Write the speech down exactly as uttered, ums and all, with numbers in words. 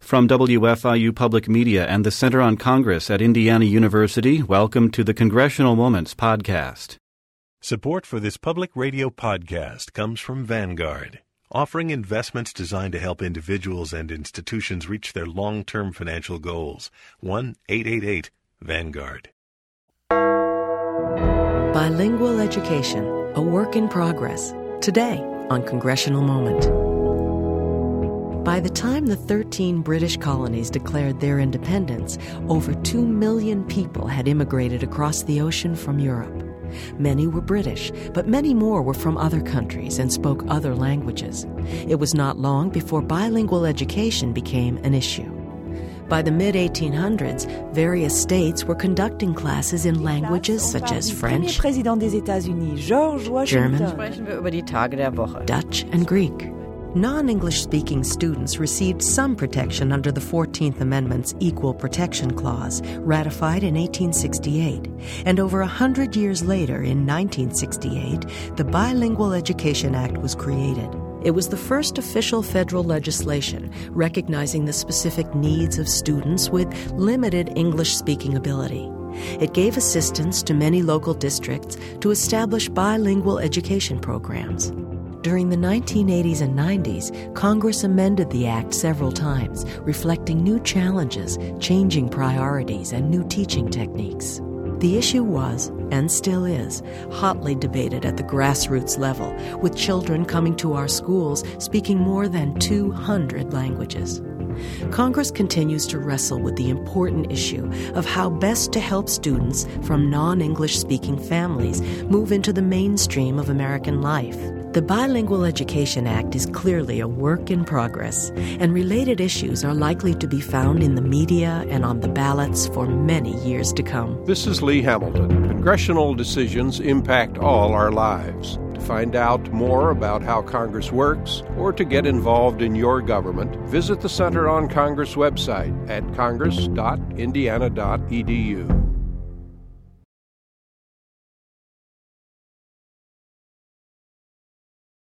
From W F I U Public Media and the Center on Congress at Indiana University, welcome to the Congressional Moments podcast. Support for this public radio podcast comes from Vanguard, offering investments designed to help individuals and institutions reach their long-term financial goals. one eight eight eight Vanguard. Bilingual education, a work in progress. Today on Congressional Moment. By the time the thirteen British colonies declared their independence, over two million people had immigrated across the ocean from Europe. Many were British, but many more were from other countries and spoke other languages. It was not long before bilingual education became an issue. By the mid eighteen hundreds, various states were conducting classes in languages such as French, German, Dutch, and Greek. Non-English-speaking students received some protection under the fourteenth Amendment's Equal Protection Clause, ratified in eighteen sixty-eight. And over a hundred years later, in nineteen sixty-eight, the Bilingual Education Act was created. It was the first official federal legislation recognizing the specific needs of students with limited English-speaking ability. It gave assistance to many local districts to establish bilingual education programs. During the nineteen eighties and nineties, Congress amended the Act several times, reflecting new challenges, changing priorities, and new teaching techniques. The issue was, and still is, hotly debated at the grassroots level, with children coming to our schools speaking more than two hundred languages. Congress continues to wrestle with the important issue of how best to help students from non-English speaking families move into the mainstream of American life. The Bilingual Education Act is clearly a work in progress, and related issues are likely to be found in the media and on the ballots for many years to come. This is Lee Hamilton. Congressional decisions impact all our lives. To find out more about how Congress works or to get involved in your government, visit the Center on Congress website at congress dot indiana dot e d u.